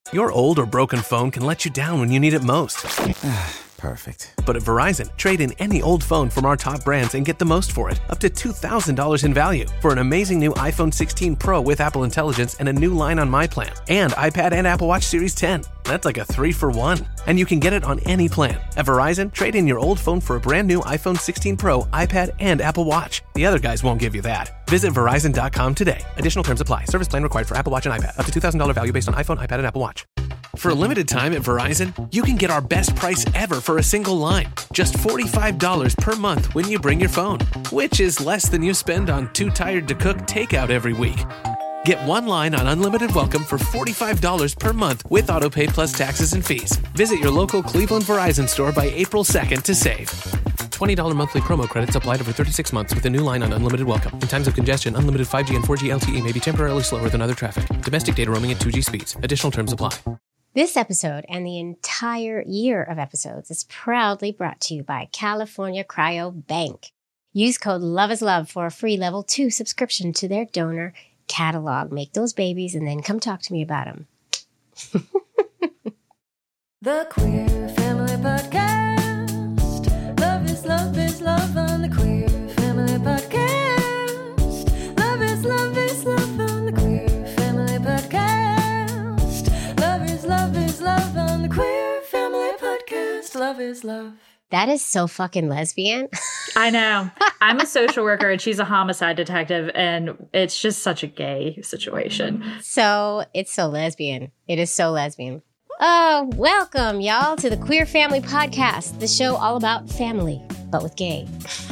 Your old or broken phone can let you down when you need it most. Perfect. But at Verizon, trade in any old phone from our top brands and get the most for it, up to $2,000 in value, for an amazing new iPhone 16 Pro with Apple Intelligence and a new line on My Plan, and iPad and Apple Watch Series 10. That's like a 3-for-1. And you can get it on any plan. At Verizon, trade in your old phone for a brand new iPhone 16 Pro, iPad, and Apple Watch. The other guys won't give you that. Visit Verizon.com today. Additional terms apply. Service plan required for Apple Watch and iPad. Up to $2,000 value based on iPhone, iPad, and Apple Watch. For a limited time at Verizon, you can get our best price ever for a single line. Just $45 per month when you bring your phone, which is less than you spend on Too Tired to Cook takeout every week. Get one line on Unlimited Welcome for $45 per month with autopay plus taxes and fees. Visit your local Cleveland Verizon store by April 2nd to save. $20 monthly promo credits applied over 36 months with a new line on Unlimited Welcome. In times of congestion, unlimited 5G and 4G LTE may be temporarily slower than other traffic. Domestic data roaming at 2G speeds. Additional terms apply. This episode and the entire year of episodes is proudly brought to you by California Cryo Bank. Use code LOVEISLOVE for a free level 2 subscription to their donor catalog. Make those babies and then come talk to me about them. The Queer Family Podcast. Love is love on the Queer Family Podcast. Love is love on the Queer Family Podcast. Love is love on the Queer Family Podcast. Love is love. That is so fucking lesbian. I know. I'm a social worker and she's a homicide detective, and it's just such a gay situation. So it's so lesbian. It is so lesbian. Oh, welcome, y'all, to the Queer Family Podcast, the show all about family, but with gay.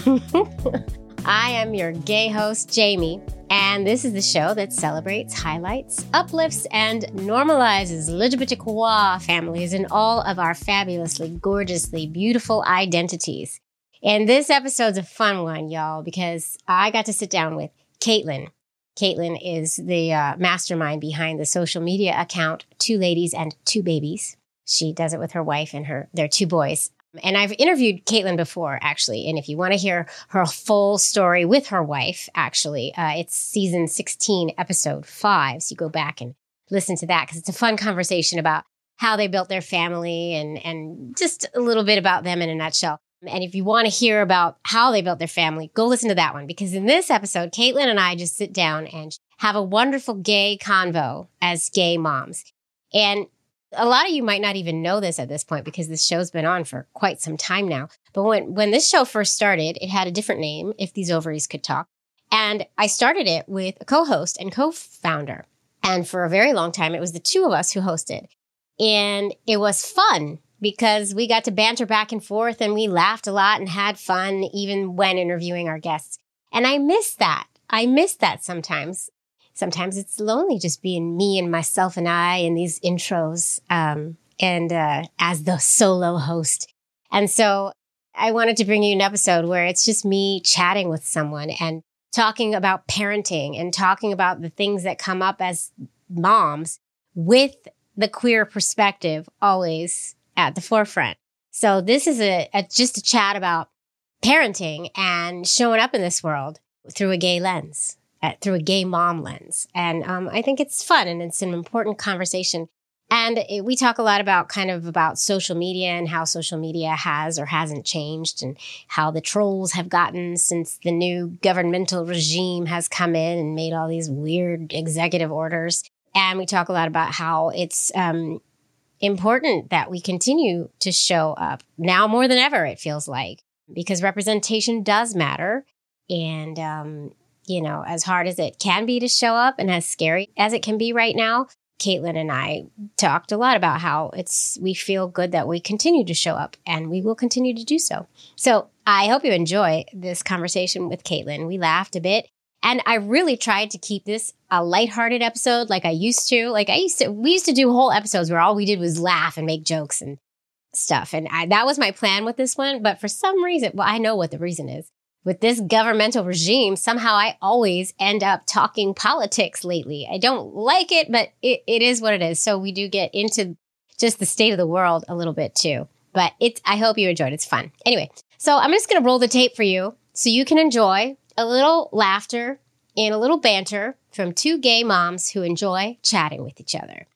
I am your gay host, Jamie, and this is the show that celebrates, highlights, uplifts, and normalizes LGBTQ families and all of our fabulously, gorgeously, beautiful identities. And this episode's a fun one, y'all, because I got to sit down with Caitlin. Caitlin is the mastermind behind the social media account, 2 Ladies and 2 Babies. She does it with her wife and their 2 boys. And I've interviewed Caitlin before, actually. And if you want to hear her full story with her wife, actually, it's season 16, episode 5. So you go back and listen to that because it's a fun conversation about how they built their family and just a little bit about them in a nutshell. And if you want to hear about how they built their family, go listen to that one. Because in this episode, Caitlin and I just sit down and have a wonderful gay convo as gay moms. And a lot of you might not even know this at this point because this show's been on for quite some time now. But when this show first started, it had a different name, If These Ovaries Could Talk. And I started it with a co-host and co-founder. And for a very long time, it was the 2 of us who hosted. And it was fun because we got to banter back and forth and we laughed a lot and had fun even when interviewing our guests. And I miss that. I miss that sometimes. Sometimes it's lonely just being me and myself and I in these intros as the solo host. And so I wanted to bring you an episode where it's just me chatting with someone and talking about parenting and talking about the things that come up as moms with the queer perspective always at the forefront. So this is just a chat about parenting and showing up in this world through a gay lens. Through a gay mom lens. And I think it's fun and it's an important conversation. And we talk a lot about social media and how social media has or hasn't changed and how the trolls have gotten since the new governmental regime has come in and made all these weird executive orders. And we talk a lot about how it's important that we continue to show up now more than ever, it feels like, because representation does matter. And, as hard as it can be to show up and as scary as it can be right now, Caitlin and I talked a lot about how we feel good that we continue to show up and we will continue to do so. So I hope you enjoy this conversation with Caitlin. We laughed a bit and I really tried to keep this a lighthearted episode like I used to. We used to do whole episodes where all we did was laugh and make jokes and stuff. And that was my plan with this one. But for some reason, I know what the reason is. With this governmental regime, somehow I always end up talking politics lately. I don't like it, but it is what it is. So we do get into just the state of the world a little bit too. But I hope you enjoyed it. It's fun. Anyway, so I'm just going to roll the tape for you so you can enjoy a little laughter and a little banter from 2 gay moms who enjoy chatting with each other.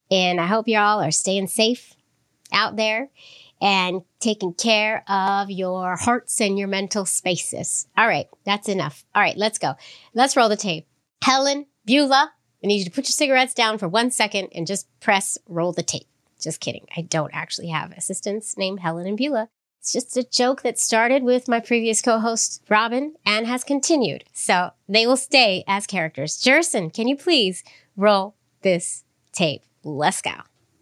And I hope y'all are staying safe out there and taking care of your hearts and your mental spaces. All right, that's enough. All right, let's go. Let's roll the tape. Helen, Beulah, I need you to put your cigarettes down for 1 second and just press roll the tape. Just kidding. I don't actually have assistants named Helen and Beulah. It's just a joke that started with my previous co-host, Robin, and has continued. So they will stay as characters. Jerson, can you please roll this tape? Let's go.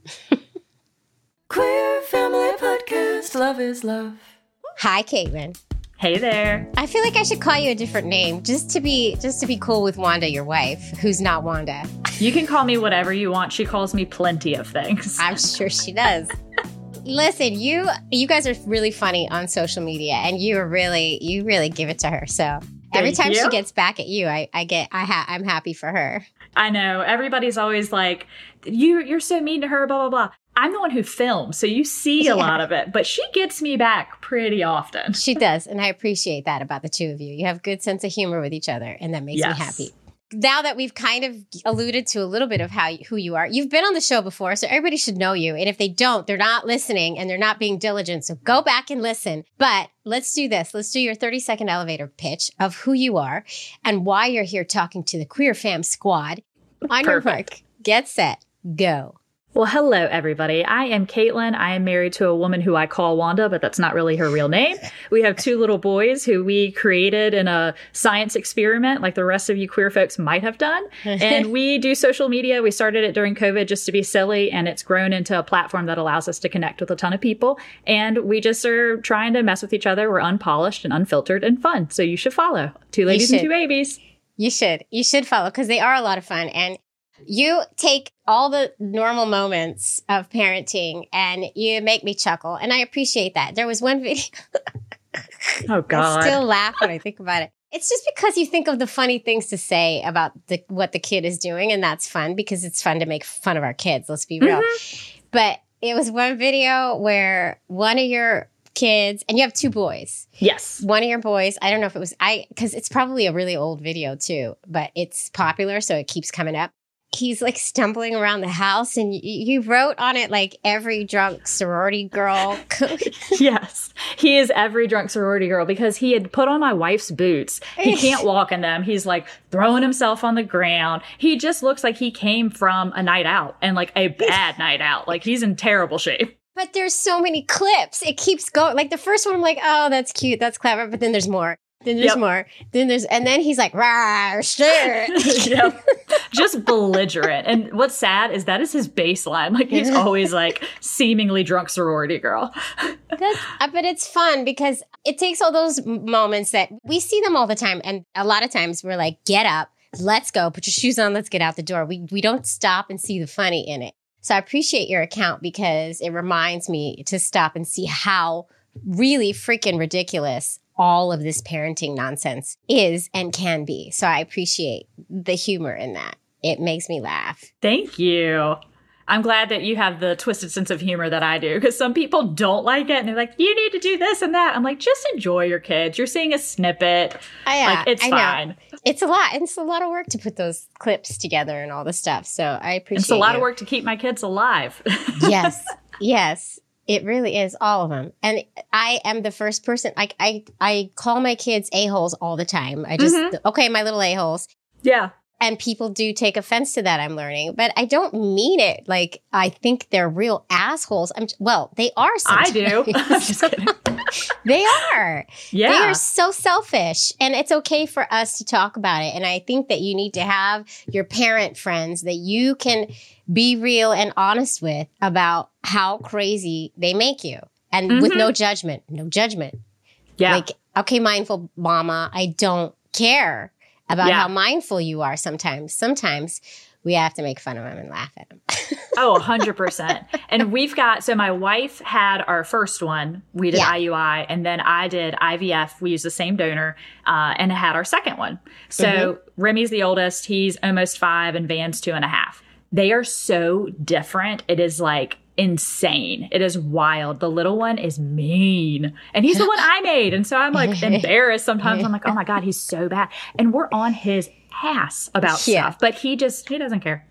Queer Family Podcast. Love is love. Hi, Caitlin. Hey there. I feel like I should call you a different name just to be cool with Wanda, your wife, who's not Wanda. You can call me whatever you want. She calls me plenty of things. I'm sure she does. Listen, you guys are really funny on social media, and you really give it to her. So every Thank time you. she gets back at you, I'm happy for her. I know. Everybody's always like, you're so mean to her, blah, blah, blah. I'm the one who films, so you see a lot of it, but she gets me back pretty often. She does, and I appreciate that about the two of you. You have a good sense of humor with each other, and that makes me happy. Now that we've kind of alluded to a little bit of who you are, you've been on the show before, so everybody should know you. And if they don't, they're not listening and they're not being diligent. So go back and listen. But let's do this. Let's do your 30-second elevator pitch of who you are and why you're here talking to the Queer Fam Squad. On your mark, get set, go. Well, hello, everybody. I am Caitlin. I am married to a woman who I call Wanda, but that's not really her real name. We have 2 little boys who we created in a science experiment like the rest of you queer folks might have done. And we do social media. We started it during COVID just to be silly, and it's grown into a platform that allows us to connect with a ton of people. And we just are trying to mess with each other. We're unpolished and unfiltered and fun. So you should follow. 2 ladies and 2 babies. You should follow because they are a lot of fun. And you take all the normal moments of parenting and you make me chuckle. And I appreciate that. There was one video. Oh, God. I still laugh when I think about it. It's just because you think of the funny things to say about what the kid is doing. And that's fun because it's fun to make fun of our kids. Let's be real. But it was one video where one of your kids, and you have 2 boys. Yes. One of your boys, I don't know if it was, because it's probably a really old video too, but it's popular. So it keeps coming up. He's like stumbling around the house, and you wrote on it like every drunk sorority girl. Yes, he is every drunk sorority girl because he had put on my wife's boots. He can't walk in them. He's like throwing himself on the ground. He just looks like he came from a night out, and like a bad night out. Like he's in terrible shape. But there's so many clips. It keeps going. Like the first one, I'm like, oh, that's cute. That's clever. But then there's more. Then there's more. And then he's like, rah, sure. Yep. Just belligerent. And what's sad is that is his baseline. Like he's always like seemingly drunk sorority girl. But it's fun because it takes all those moments that we see them all the time. And a lot of times we're like, get up, let's go, put your shoes on, let's get out the door. We don't stop and see the funny in it. So I appreciate your account because it reminds me to stop and see how really freaking ridiculous all of this parenting nonsense is and can be. So I appreciate the humor in that. It makes me laugh. Thank you. I'm glad that you have the twisted sense of humor that I do, because some people don't like it and they're like, you need to do this and that. I'm like, just enjoy your kids. You're seeing a snippet. It's fine. It's a lot. It's a lot of work to put those clips together and all the stuff. So I appreciate it. It's a lot of work to keep my kids alive. Yes. It really is, all of them. And I am the first person, like I call my kids a-holes all the time. I just, okay, my little a-holes. Yeah. And people do take offense to that, I'm learning. But I don't mean it like I think they're real assholes. They are sometimes. I do. I'm just kidding. They are. Yeah. They are so selfish. And it's okay for us to talk about it. And I think that you need to have your parent friends that you can be real and honest with about how crazy they make you. And with no judgment. No judgment. Yeah. Like, okay, mindful mama, I don't care about how mindful you are sometimes. Sometimes we have to make fun of them and laugh at them. Oh, 100%. And we've got, so my wife had our first one. We did IUI, and then I did IVF. We used the same donor and had our second one. So Remy's the oldest. He's almost 5 and Van's 2.5. They are so different. It is like insane. It is wild. The little one is mean. And he's the one I made. And so I'm like embarrassed sometimes. I'm like, oh my God, he's so bad. And we're on his ass about stuff. But he doesn't care.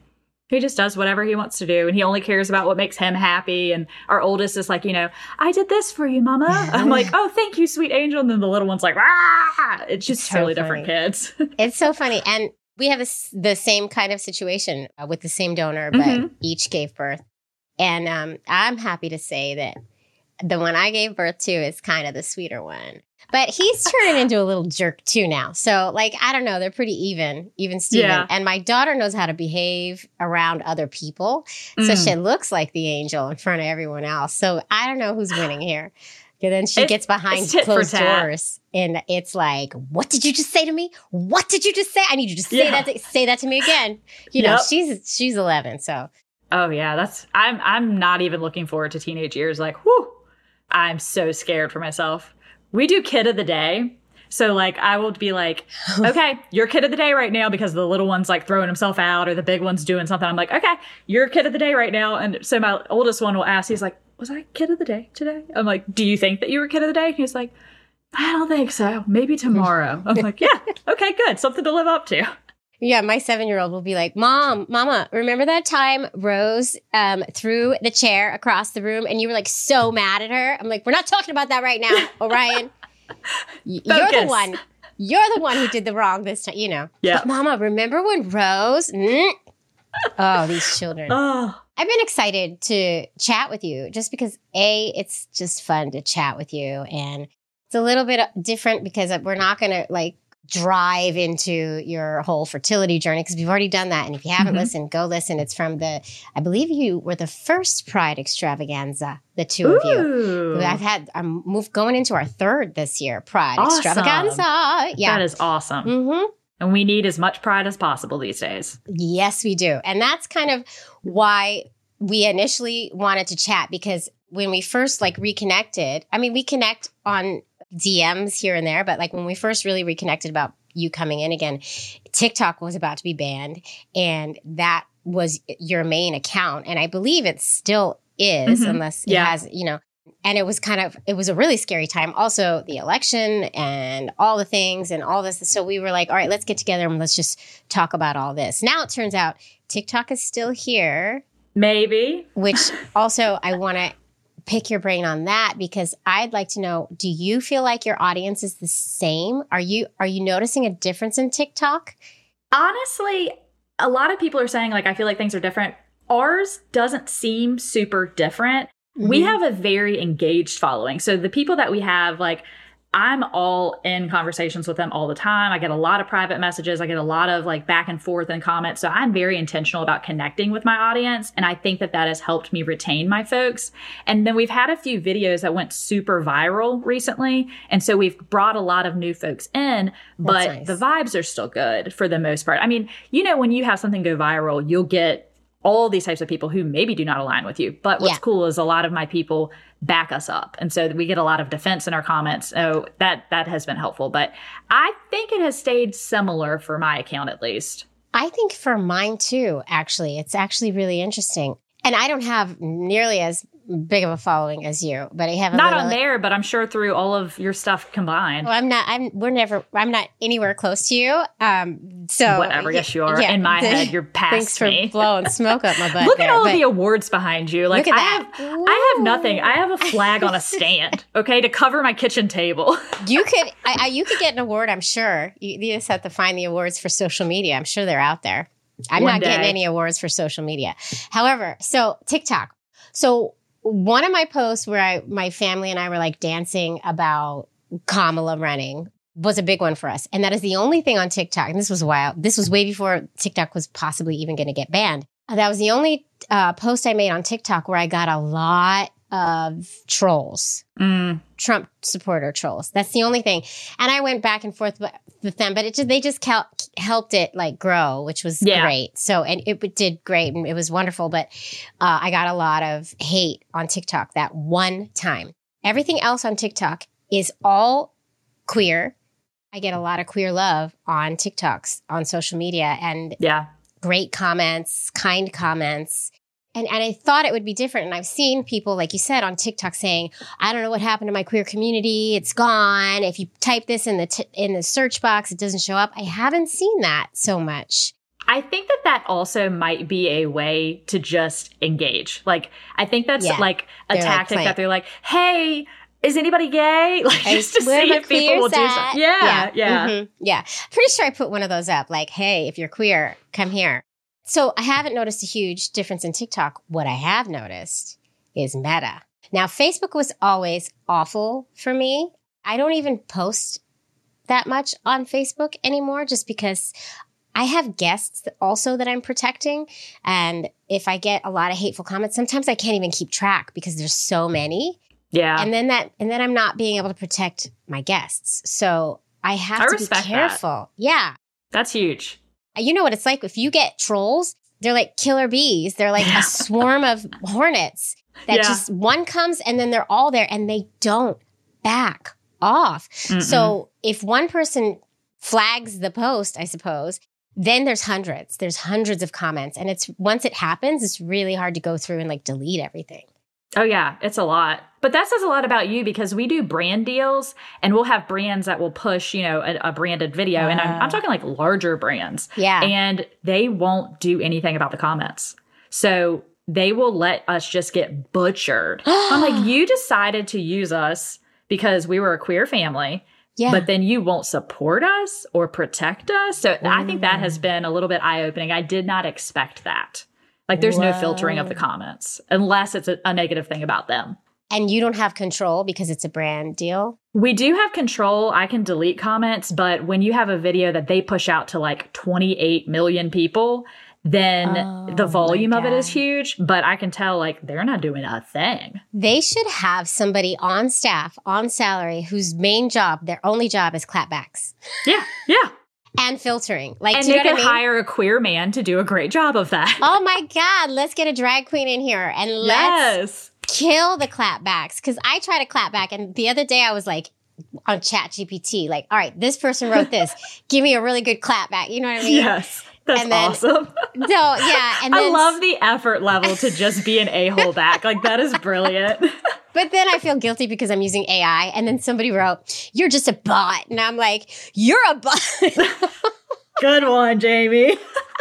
He just does whatever he wants to do, and he only cares about what makes him happy. And our oldest is like, I did this for you, Mama. I'm like, oh, thank you, sweet angel. And then the little one's like, ah! It's just so totally funny. different kids. It's so funny. And we have the same kind of situation with the same donor, but each gave birth. And I'm happy to say that the one I gave birth to is kind of the sweeter one. But he's turning into a little jerk too now. So, I don't know. They're pretty even Steven. Yeah. And my daughter knows how to behave around other people. So she looks like the angel in front of everyone else. So I don't know who's winning here. And then she gets behind closed doors. And it's like, what did you just say to me? What did you just say? I need you to say that to me again. She's 11. So. Oh, yeah. I'm not even looking forward to teenage years. Whew, I'm so scared for myself. We do kid of the day. So I will be like, okay, you're kid of the day right now because the little one's throwing himself out or the big one's doing something. I'm like, okay, you're kid of the day right now. And so my oldest one will ask, he's like, was I kid of the day today? I'm like, do you think that you were kid of the day? And he's like, I don't think so. Maybe tomorrow. I'm like, yeah, okay, good. Something to live up to. Yeah, my 7-year-old will be like, Mama, remember that time Rose threw the chair across the room and you were so mad at her? I'm like, we're not talking about that right now, Orion. You're the one. You're the one who did the wrong this time, Yeah. But Mama, remember when Rose? Oh, these children. Oh. I've been excited to chat with you just because, it's just fun to chat with you. And it's a little bit different because we're not going to drive into your whole fertility journey because we've already done that. And if you haven't listened, go listen. It's from I believe you were the first Pride extravaganza, the two of you. I'm going into our third this year, Pride extravaganza. Yeah. That is awesome. Mm-hmm. And we need as much pride as possible these days. Yes, we do. And that's kind of why we initially wanted to chat because when we first reconnected, we connect on DMs here and there, but when we first really reconnected about you coming in again, TikTok was about to be banned and that was your main account. And I believe it still is, unless it has, and it was a really scary time. Also the election and all the things and all this. So we were like, all right, let's get together and let's just talk about all this. Now it turns out TikTok is still here. Maybe. Which also I want to pick your brain on that because I'd like to know, do you feel like your audience is the same? Are you noticing a difference in TikTok? Honestly, a lot of people are saying I feel like things are different. Ours doesn't seem super different. We have a very engaged following. So the people that we have, I'm all in conversations with them all the time. I get a lot of private messages. I get a lot of back and forth and comments. So I'm very intentional about connecting with my audience. And I think that has helped me retain my folks. And then we've had a few videos that went super viral recently. And so we've brought a lot of new folks in, but nice. The vibes are still good for the most part. When you have something go viral, you'll get all these types of people who maybe do not align with you. But what's cool is a lot of my people back us up. And so we get a lot of defense in our comments. So that has been helpful. But I think it has stayed similar for my account, at least. I think for mine too, actually. It's actually really interesting. And I don't have nearly as big of a following as you, but I have not on there, but I'm sure through all of your stuff combined. Well, I'm not anywhere close to you. So whatever. Yes, you are. In my head, you're past me. Thanks for blowing smoke up my butt. Look at all the awards behind you. Look at that. I have nothing. I have a flag on a stand, okay, to cover my kitchen table. You could get an award, I'm sure. You just have to find the awards for social media. I'm sure they're out there. I'm not getting any awards for social media. However, so TikTok. So one of my posts where my family and I were dancing about Kamala running was a big one for us. And that is the only thing on TikTok. And this was wild. This was way before TikTok was possibly even going to get banned. That was the only post I made on TikTok where I got a lot of trolls, Trump supporter trolls. That's the only thing. And I went back and forth with them, but they just helped it grow, which was great. So, and it did great and it was wonderful. But I got a lot of hate on TikTok that one time. Everything else on TikTok is all queer. I get a lot of queer love on TikToks, on social media, and great comments, kind comments. And I thought it would be different. And I've seen people, like you said, on TikTok saying, I don't know what happened to my queer community. It's gone. If you type this in the search box, it doesn't show up. I haven't seen that so much. I think that also might be a way to just engage. Like, I think that's like a tactic that they're like, hey, is anybody gay? Like, just to see if people will do something. Yeah. Yeah. Pretty sure I put one of those up. Like, hey, if you're queer, come here. So I haven't noticed a huge difference in TikTok. What I have noticed is Meta. Now, Facebook was always awful for me. I don't even post that much on Facebook anymore just because I have guests also that I'm protecting. And if I get a lot of hateful comments, sometimes I can't even keep track because there's so many. Yeah. And then I'm not being able to protect my guests. So I have to be careful. Yeah. That's huge. You know what it's like if you get trolls, they're like killer bees. They're like a swarm of hornets that just one comes and then they're all there and they don't back off. So if one person flags the post, I suppose, then there's hundreds of comments. And once it happens, it's really hard to go through and like delete everything. Oh, yeah, it's a lot. But that says a lot about you because we do brand deals and we'll have brands that will push, a branded video. And I'm talking like larger brands. Yeah. And they won't do anything about the comments. So they will let us just get butchered. I'm like, you decided to use us because we were a queer family. Yeah. But then you won't support us or protect us. So I think that has been a little bit eye-opening. I did not expect that. Like, there's no filtering of the comments unless it's a negative thing about them. And you don't have control because it's a brand deal? We do have control. I can delete comments. But when you have a video that they push out to like 28 million people, then the volume of it is huge. But I can tell, like, they're not doing a thing. They should have somebody on staff, on salary, whose main job, their only job is clapbacks. Yeah. And filtering. Like, and they could hire a queer man to do a great job of that. Oh my God, let's get a drag queen in here and let's kill the clapbacks. Because I try to clap back, and the other day I was like on ChatGPT, like, all right, this person wrote this. Give me a really good clap back. You know what I mean? Yes. That's awesome. And then, I love the effort level to just be an a-hole back. Like, that is brilliant. But then I feel guilty because I'm using AI. And then somebody wrote, you're just a bot. And I'm like, you're a bot. Good one, Jamie.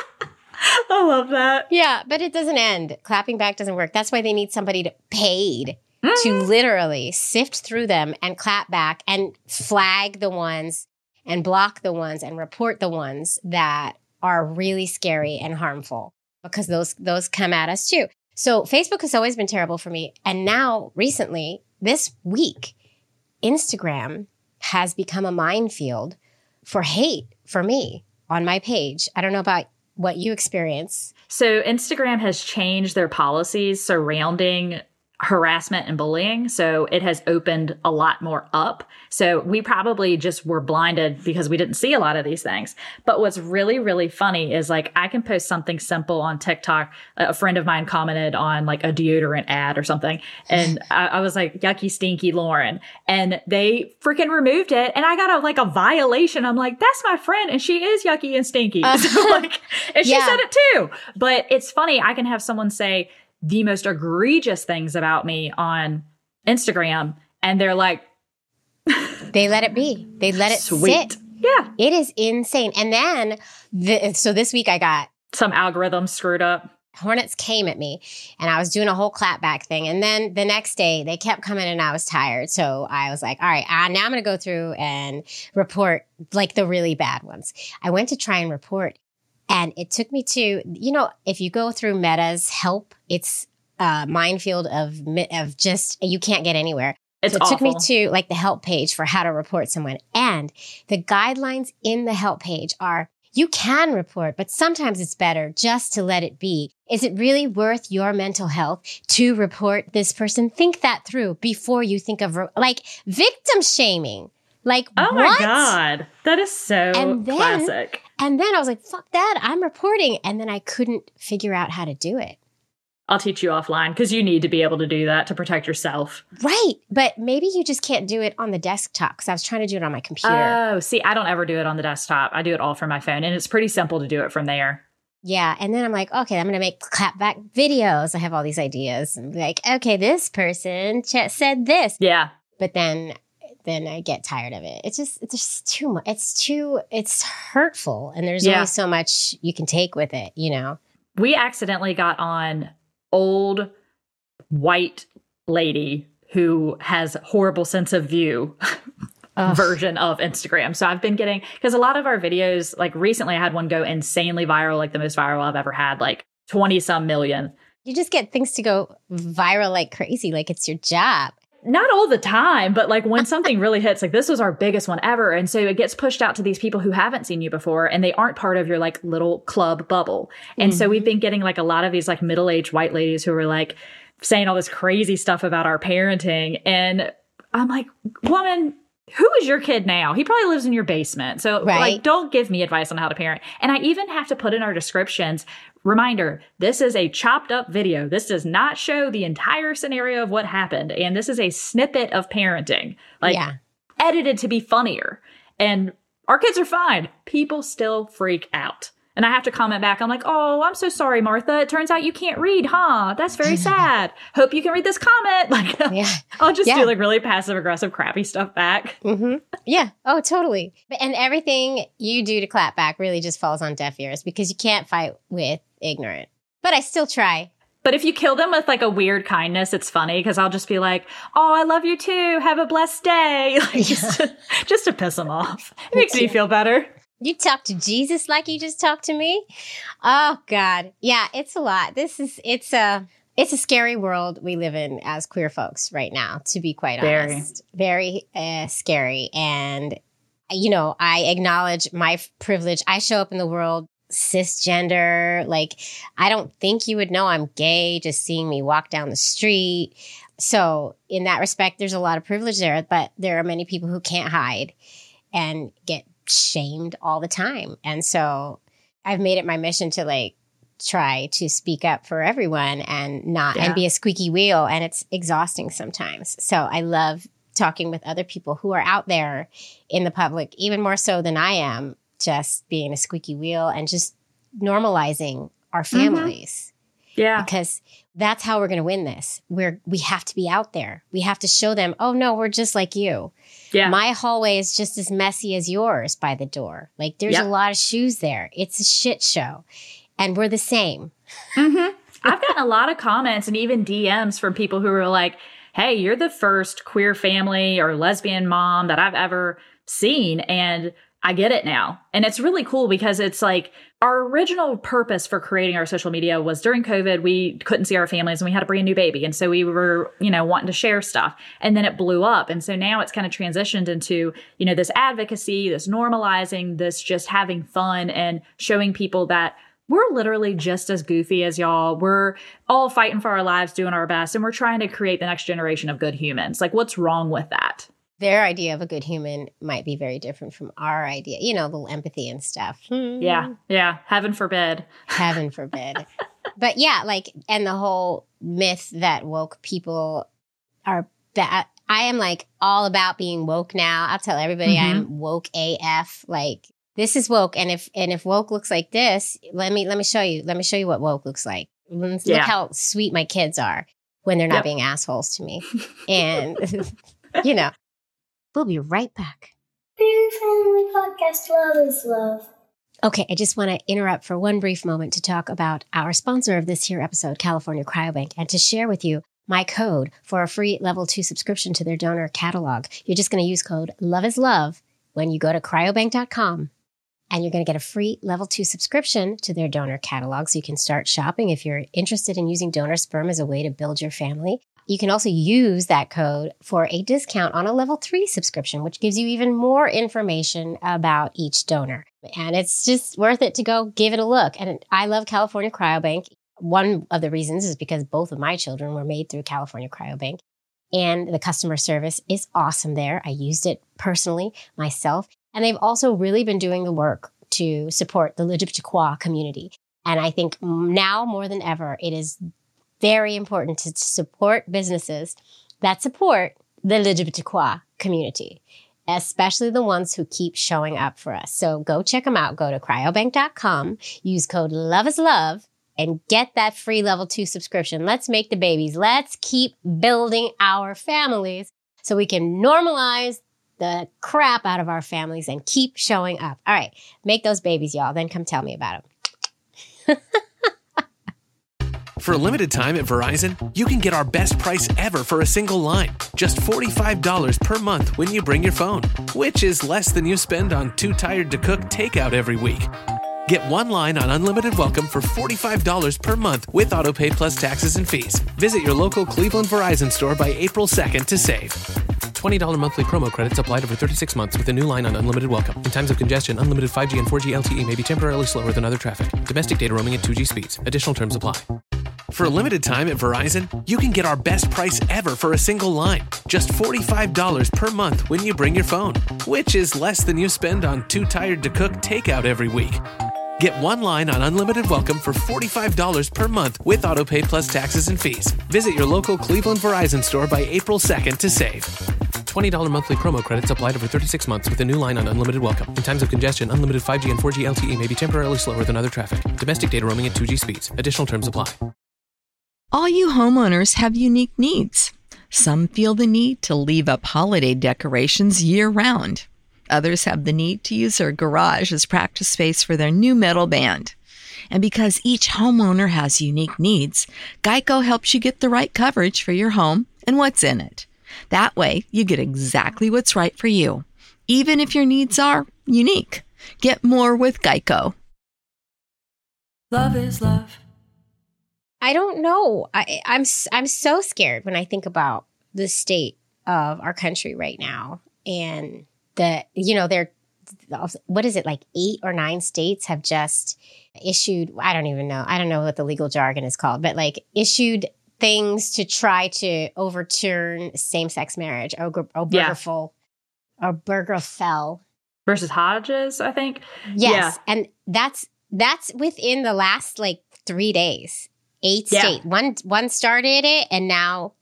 I love that. Yeah, but it doesn't end. Clapping back doesn't work. That's why they need somebody paid to literally sift through them and clap back and flag the ones and block the ones and report the ones that are really scary and harmful, because those come at us too. So Facebook has always been terrible for me. And now recently, this week, Instagram has become a minefield for hate for me on my page. I don't know about what you experience. So Instagram has changed their policies surrounding harassment and bullying. So it has opened a lot more up. So we probably just were blinded because we didn't see a lot of these things. But what's really, really funny is, like, I can post something simple on TikTok. A friend of mine commented on like a deodorant ad or something. And I was like, yucky, stinky Lauren. And they freaking removed it. And I got a violation. I'm like, that's my friend. And she is yucky and stinky. So, like, and she said it too. But it's funny. I can have someone say the most egregious things about me on Instagram, and they're like, they let it be. They let it sit. Yeah. It is insane. And then, so this week I got some algorithm screwed up. Hornets came at me and I was doing a whole clapback thing. And then the next day they kept coming and I was tired. So I was like, all right, now I'm going to go through and report like the really bad ones. I went to try and report. And it took me to, if you go through Meta's help, it's a minefield of just, you can't get anywhere. It's so it awful. took me to like the help page for how to report someone. And the guidelines in the help page are, you can report, but sometimes it's better just to let it be. Is it really worth your mental health to report this person? Think that through before you think of victim shaming. Like, oh my God, that is so classic. And then I was like, fuck that, I'm reporting. And then I couldn't figure out how to do it. I'll teach you offline because you need to be able to do that to protect yourself. Right. But maybe you just can't do it on the desktop because I was trying to do it on my computer. Oh, see, I don't ever do it on the desktop. I do it all from my phone, and it's pretty simple to do it from there. Yeah. And then I'm like, okay, I'm going to make clapback videos. I have all these ideas. And like, okay, this person said this. Yeah. But then then I get tired of it. It's just too much. It's hurtful. And there's only so much you can take with it, you know? We accidentally got on old white lady who has horrible sense of view version of Instagram. So I've been getting, because a lot of our videos, like recently I had one go insanely viral, like the most viral I've ever had, like 20 some million. You just get things to go viral like crazy, like it's your job. Not all the time, but like when something really hits, like this was our biggest one ever. And so it gets pushed out to these people who haven't seen you before and they aren't part of your like little club bubble. And so we've been getting like a lot of these like middle-aged white ladies who are like saying all this crazy stuff about our parenting. And I'm like, woman, who is your kid now? He probably lives in your basement. So like, don't give me advice on how to parent. And I even have to put in our descriptions, reminder, this is a chopped up video. This does not show the entire scenario of what happened. And this is a snippet of parenting, like edited to be funnier. And our kids are fine. People still freak out. And I have to comment back. I'm like, oh, I'm so sorry, Martha. It turns out you can't read, huh? That's very sad. Hope you can read this comment. Like, I'll just do like really passive aggressive, crappy stuff back. Yeah. Oh, totally. And everything you do to clap back really just falls on deaf ears because you can't fight with ignorant. But I still try. But if you kill them with like a weird kindness, it's funny because I'll just be like, oh, I love you too. Have a blessed day. Like, just to piss them off. It makes me feel better. You talk to Jesus like you just talked to me? Oh, God. Yeah, it's a lot. It's a scary world we live in as queer folks right now, to be quite honest. Very scary. And, you know, I acknowledge my privilege. I show up in the world cisgender. Like, I don't think you would know I'm gay just seeing me walk down the street. So in that respect, there's a lot of privilege there. But there are many people who can't hide and get shamed all the time. And so I've made it my mission to like try to speak up for everyone and not and be a squeaky wheel. And it's exhausting sometimes. So I love talking with other people who are out there in the public, even more so than I am, just being a squeaky wheel and just normalizing our families. Yeah. Because that's how we're going to win this. We have to be out there. We have to show them, oh no, we're just like you. Yeah. My hallway is just as messy as yours by the door. Like there's a lot of shoes there. It's a shit show. And we're the same. I've gotten a lot of comments and even DMs from people who are like, hey, you're the first queer family or lesbian mom that I've ever seen. And I get it now. And it's really cool because it's like our original purpose for creating our social media was during COVID, we couldn't see our families and we had a brand new baby. And so we were, you know, wanting to share stuff and then it blew up. And so now it's kind of transitioned into, you know, this advocacy, this normalizing, this just having fun and showing people that we're literally just as goofy as y'all. We're all fighting for our lives, doing our best. And we're trying to create the next generation of good humans. Like what's wrong with that? Their idea of a good human might be very different from our idea, you know, a little empathy and stuff. Yeah. Heaven forbid. Heaven forbid. But yeah, like, and the whole myth that woke people are that I am like all about being woke now. I'll tell everybody I'm woke AF. Like this is woke. And if woke looks like this, let me show you. Let me show you what woke looks like. Look how sweet my kids are when they're not being assholes to me. And, you know. We'll be right back. Queer Family Podcast, Love is Love. Okay, I just want to interrupt for one brief moment to talk about our sponsor of this here episode, California Cryobank, and to share with you my code for a free level 2 subscription to their donor catalog. You're just going to use code LOVEISLOVE when you go to cryobank.com, and you're going to get a free level 2 subscription to their donor catalog so you can start shopping if you're interested in using donor sperm as a way to build your family. You can also use that code for a discount on a level 3 subscription, which gives you even more information about each donor. And it's just worth it to go give it a look. And I love California Cryobank. One of the reasons is because both of my children were made through California Cryobank. And the customer service is awesome there. I used it personally myself. And they've also really been doing the work to support the LGBTQ community. And I think now more than ever, it is very important to support businesses that support the LGBTQ community, especially the ones who keep showing up for us. So go check them out. Go to cryobank.com, use code LOVEISLOVE, and get that free level 2 subscription. Let's make the babies. Let's keep building our families so we can normalize the crap out of our families and keep showing up. All right, make those babies, y'all. Then come tell me about them. For a limited time at Verizon, you can get our best price ever for a single line. Just $45 per month when you bring your phone, which is less than you spend on Too Tired to Cook takeout every week. Get one line on Unlimited Welcome for $45 per month with AutoPay plus taxes and fees. Visit your local Cleveland Verizon store by April 2nd to save. $20 monthly promo credits applied over 36 months with a new line on Unlimited Welcome. In times of congestion, unlimited 5G and 4G LTE may be temporarily slower than other traffic. Domestic data roaming at 2G speeds. Additional terms apply. For a limited time at Verizon, you can get our best price ever for a single line. Just $45 per month when you bring your phone, which is less than you spend on Too Tired to Cook takeout every week. Get one line on Unlimited Welcome for $45 per month with AutoPay plus taxes and fees. Visit your local Cleveland Verizon store by April 2nd to save. $20 monthly promo credits applied over 36 months with a new line on Unlimited Welcome. In times of congestion, unlimited 5G and 4G LTE may be temporarily slower than other traffic. Domestic data roaming at 2G speeds. Additional terms apply. All you homeowners have unique needs. Some feel the need to leave up holiday decorations year-round. Others have the need to use their garage as practice space for their new metal band. And because each homeowner has unique needs, Geico helps you get the right coverage for your home and what's in it. That way, you get exactly what's right for you, even if your needs are unique. Get more with Geico. Love is love. I don't know. I'm so scared when I think about the state of our country right now, and what is it, like 8 or 9 states have just issued, I don't even know. I don't know what the legal jargon is called, but like issued things to try to overturn same-sex marriage. Obergefell versus Hodges, I think. Yes, yeah. And that's within the last like 3 days. 8 states. One started it, and now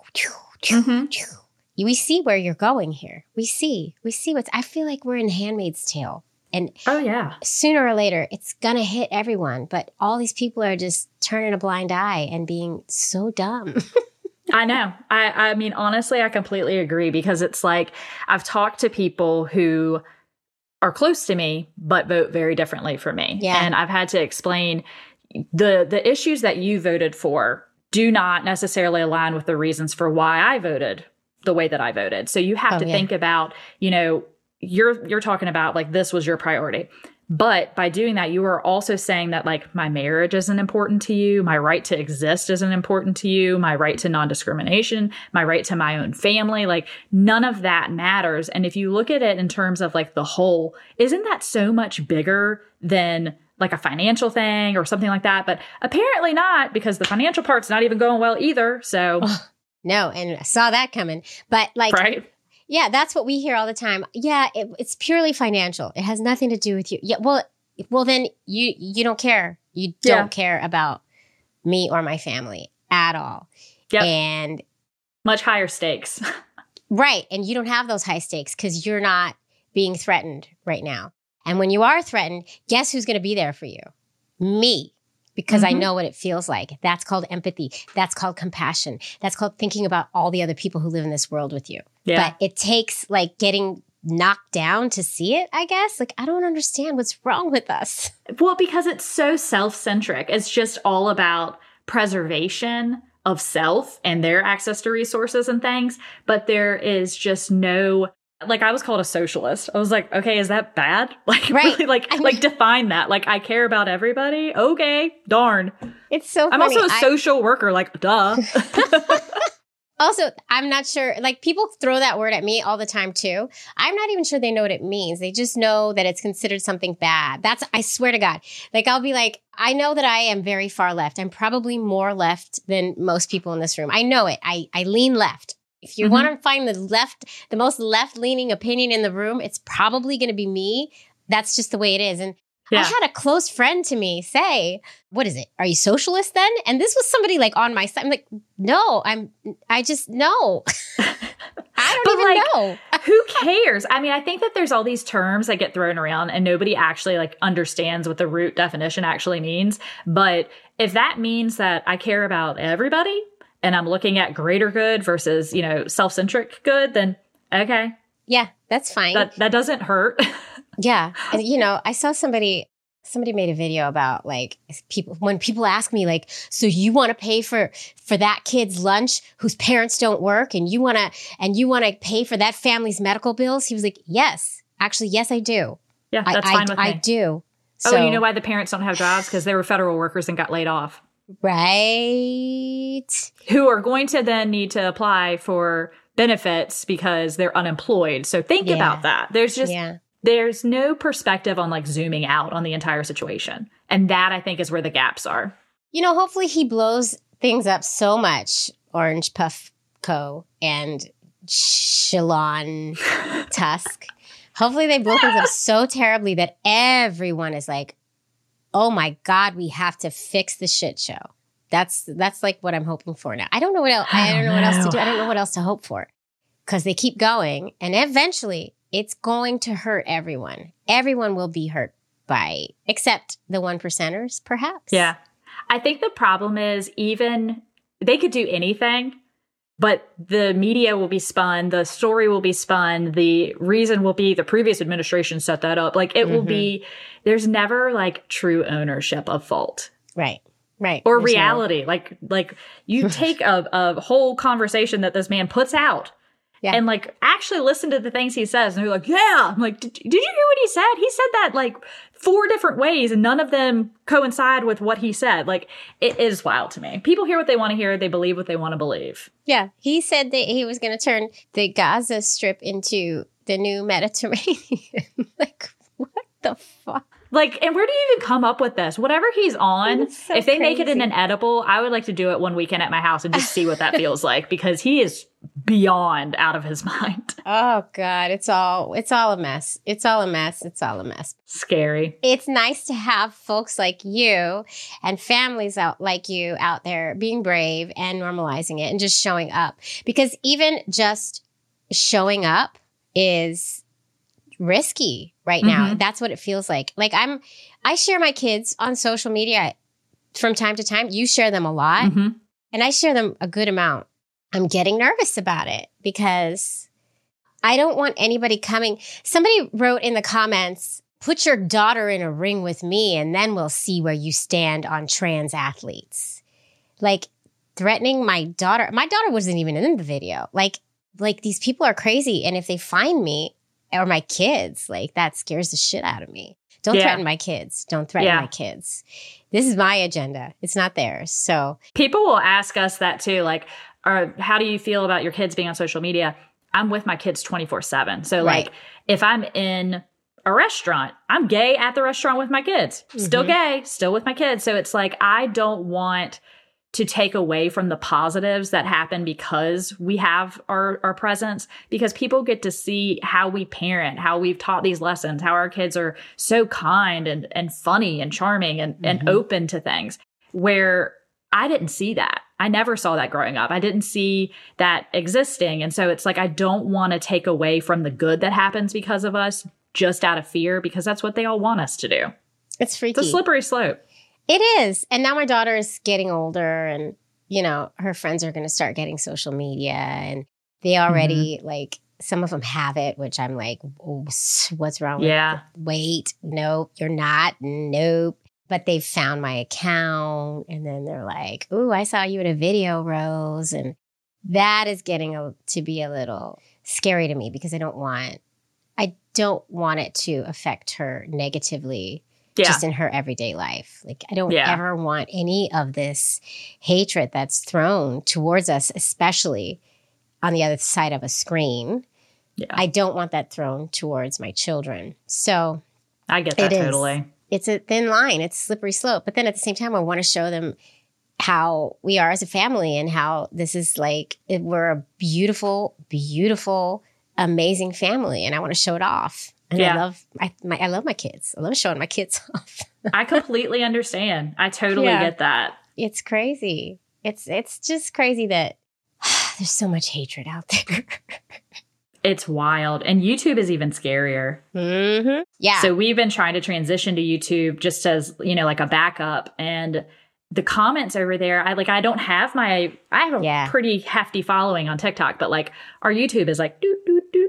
we see where you're going here. We see what's. I feel like we're in Handmaid's Tale, and sooner or later it's gonna hit everyone. But all these people are just turning a blind eye and being so dumb. I know. I mean, honestly, I completely agree, because it's like I've talked to people who are close to me but vote very differently from me, and I've had to explain the issues that you voted for do not necessarily align with the reasons for why I voted the way that I voted. So you have to think about, you're talking about like this was your priority. But by doing that, you are also saying that like my marriage isn't important to you, my right to exist isn't important to you, my right to non-discrimination, my right to my own family, like none of that matters. And if you look at it in terms of like the whole, isn't that so much bigger than like a financial thing or something like that? But apparently not, because the financial part's not even going well either. So no, and I saw that coming. But like, right? Yeah, that's what we hear all the time. Yeah, it's purely financial. It has nothing to do with you. Yeah, well then you don't care. You don't care about me or my family at all. Yep. And much higher stakes. Right. And you don't have those high stakes because you're not being threatened right now. And when you are threatened, guess who's going to be there for you? Me. Because I know what it feels like. That's called empathy. That's called compassion. That's called thinking about all the other people who live in this world with you. Yeah. But it takes like getting knocked down to see it, I guess. Like, I don't understand what's wrong with us. Well, because it's so self-centric. It's just all about preservation of self and their access to resources and things. But there is just no... Like, I was called a socialist. I was like, okay, is that bad? Like, right. Really, like define that. Like, I care about everybody. Okay, darn. It's so funny. I'm also a social worker. Like, duh. Also, I'm not sure. Like, people throw that word at me all the time, too. I'm not even sure they know what it means. They just know that it's considered something bad. I swear to God. Like, I'll be like, I know that I am very far left. I'm probably more left than most people in this room. I know it. I lean left. If you want to find the most left-leaning opinion in the room, it's probably going to be me. That's just the way it is. And I had a close friend to me say, what is it? Are you socialist then? And this was somebody like on my side. I'm like, no, I just, no. I don't even know. Who cares? I mean, I think that there's all these terms that get thrown around and nobody actually like understands what the root definition actually means. But if that means that I care about everybody, and I'm looking at greater good versus, self-centric good, then okay. Yeah, That's fine. That doesn't hurt. Yeah. And, I saw somebody made a video about like when people ask me like, so you want to pay for that kid's lunch whose parents don't work and you want to pay for that family's medical bills? He was like, yes, actually, yes, I do. Yeah, that's fine with me. I do. So, you know why the parents don't have jobs? Because they were federal workers and got laid off. Right. Who are going to then need to apply for benefits because they're unemployed. So think about that. There's no perspective on like zooming out on the entire situation. And that I think is where the gaps are. Hopefully he blows things up so much, Orange Puff Co. and Shalon Tusk. Hopefully they blow things up so terribly that everyone is like, oh my God, we have to fix the shit show. That's like what I'm hoping for now. I don't know what else. I don't know what else to do. I don't know what else to hope for because they keep going, and eventually it's going to hurt everyone. Everyone will be hurt by, except the 1%ers, perhaps. Yeah, I think the problem is even they could do anything, but the media will be spun, the story will be spun, the reason will be the previous administration set that up. Like it will be. There's never like true ownership of fault. Right. Or there's reality. Like you take a whole conversation that this man puts out and like actually listen to the things he says. And you're like, yeah. I'm like, did you hear what he said? He said that like 4 different ways and none of them coincide with what he said. Like it is wild to me. People hear what they want to hear. They believe what they want to believe. Yeah. He said that he was going to turn the Gaza Strip into the new Mediterranean. Like, what the fuck? Like, and where do you even come up with this? Whatever he's on, so if they crazy. make it in an edible, I would like to do it one weekend at my house and just see what that feels like because he is beyond out of his mind. Oh God, it's all a mess. It's all a mess. Scary. It's nice to have folks like you and families like you out there being brave and normalizing it and just showing up, because even just showing up is risky right now. That's what it feels like. Like I share my kids on social media from time to time. You share them a lot and I share them a good amount. I'm getting nervous about it because I don't want anybody coming. Somebody wrote in the comments, put your daughter in a ring with me and then we'll see where you stand on trans athletes. Like threatening my daughter. My daughter wasn't even in the video. Like these people are crazy. And if they find me, or my kids, like that scares the shit out of me. Don't threaten my kids. Don't threaten my kids. This is my agenda. It's not theirs. So people will ask us that too. Like, how do you feel about your kids being on social media? I'm with my kids 24/7. So like if I'm in a restaurant, I'm gay at the restaurant with my kids, still gay, still with my kids. So it's like, I don't want to take away from the positives that happen because we have our presence, because people get to see how we parent, how we've taught these lessons, how our kids are so kind and funny and charming and open to things, where I didn't see that. I never saw that growing up. I didn't see that existing. And so it's like, I don't want to take away from the good that happens because of us just out of fear, because that's what they all want us to do. It's freaky. It's a slippery slope. It is. And now my daughter is getting older and, her friends are going to start getting social media and they already like, some of them have it, which I'm like, oh, what's wrong with it? Wait, nope, you're not. Nope. But they've found my account and then they're like, ooh, I saw you in a video, Rose. And that is getting to be a little scary to me because I don't want it to affect her negatively. Just in her everyday life. Like, I don't ever want any of this hatred that's thrown towards us, especially on the other side of a screen. Yeah. I don't want that thrown towards my children. So I get that totally. It's a thin line. It's a slippery slope. But then at the same time, I want to show them how we are as a family and how this is like, we're a beautiful, beautiful, amazing family. And I want to show it off. And I love my kids. I love showing my kids off. I completely understand. I totally get that. It's crazy. It's just crazy that there's so much hatred out there. It's wild. And YouTube is even scarier. Yeah. So we've been trying to transition to YouTube just as, like a backup. And the comments over there, I don't have I have a pretty hefty following on TikTok, but like our YouTube is like, like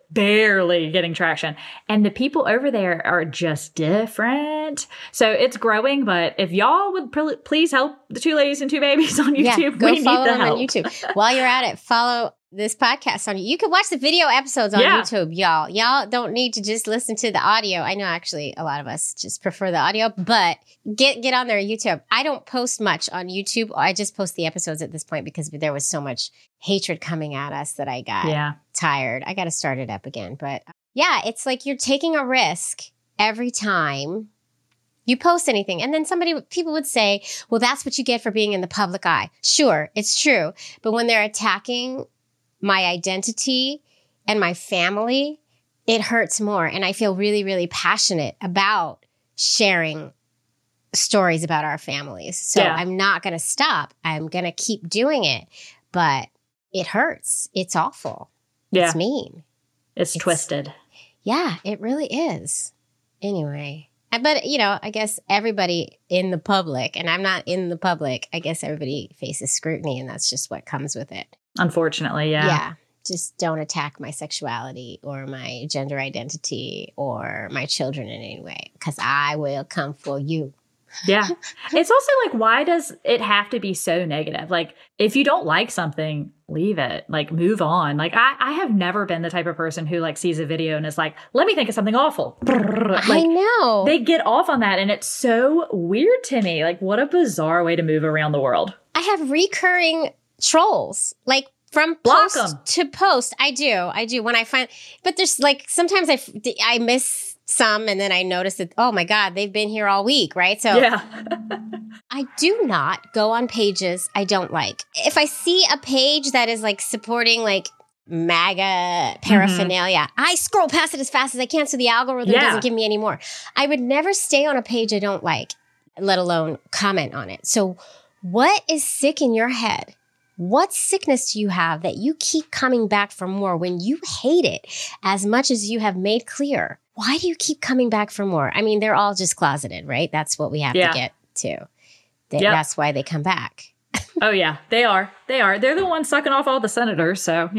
barely getting traction. And the people over there are just different. So it's growing. But if y'all would please help the Two Ladies and Two Babies on YouTube, go we follow need the them help. on YouTube. While you're at it, follow this podcast on. You can watch the video episodes on YouTube, y'all. Y'all don't need to just listen to the audio. I know actually a lot of us just prefer the audio, but get on their YouTube. I don't post much on YouTube. I just post the episodes at this point because there was so much hatred coming at us that I got tired. I got to start it up again. But yeah, it's like you're taking a risk every time you post anything. And then people would say, well, that's what you get for being in the public eye. Sure, it's true. But when they're attacking my identity and my family, it hurts more. And I feel really, really passionate about sharing stories about our families. So I'm not going to stop. I'm going to keep doing it. But it hurts. It's awful. Yeah. It's mean. It's twisted. Yeah, it really is. Anyway. But, I guess everybody in the public, and I'm not in the public, I guess everybody faces scrutiny, and that's just what comes with it. Unfortunately, yeah. Yeah. Just don't attack my sexuality or my gender identity or my children in any way, because I will come for you. Yeah. It's also like, why does it have to be so negative? Like, if you don't like something, leave it. Like, move on. Like, I have never been the type of person who like sees a video and is like, let me think of something awful. Like, I know. They get off on that. And it's so weird to me. Like, what a bizarre way to move around the world. I have recurring trolls, like from Block post 'em. to post. I do. When I find, but there's like, sometimes I miss some and then I notice that, oh my God, they've been here all week, right? So Yeah. I do not go on pages I don't like. If I see a page that is like supporting like MAGA paraphernalia, I scroll past it as fast as I can so the algorithm doesn't give me any more. I would never stay on a page I don't like, let alone comment on it. So what is sick in your head? What sickness do you have that you keep coming back for more when you hate it as much as you have made clear? Why do you keep coming back for more? I mean, they're all just closeted, right? That's what we have to get to. That's why they come back. Oh, yeah, they are. They're the ones sucking off all the senators. So,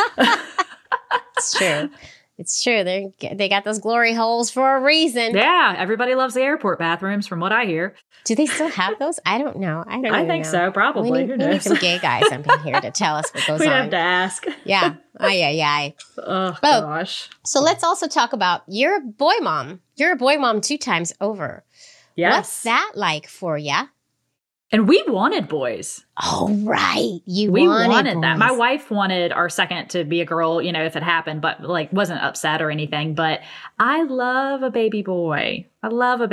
It's true. It's true. They got those glory holes for a reason. Yeah. Everybody loves the airport bathrooms from what I hear. Do they still have those? I don't know. I think so. Probably. We need some gay guys up in here to tell us what goes We'd on. have to ask. Yeah. Yeah. Oh, gosh. So let's also talk about you're a boy mom. You're a boy mom 2 times over. Yes. What's that like for you? And we wanted boys. Oh, right. We wanted boys. that. My wife wanted our second to be a girl, if it happened, but like wasn't upset or anything. But I love a baby boy. I